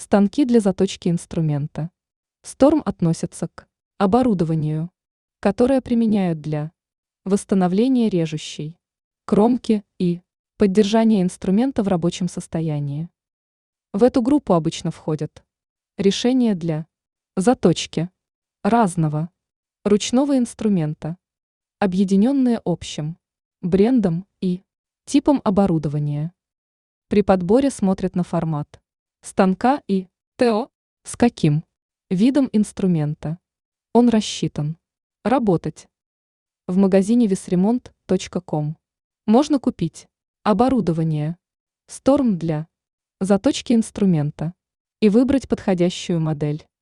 Станки для заточки инструмента. Сторм относится к оборудованию, которое применяют для восстановления режущей кромки и поддержания инструмента в рабочем состоянии. В эту группу обычно входят решения для заточки разного ручного инструмента, объединенные общим брендом и типом оборудования. При подборе смотрят на формат станка и ТО, с каким видом инструмента он рассчитан работать. В магазине visremont.com можно купить оборудование Storm для заточки инструмента и выбрать подходящую модель.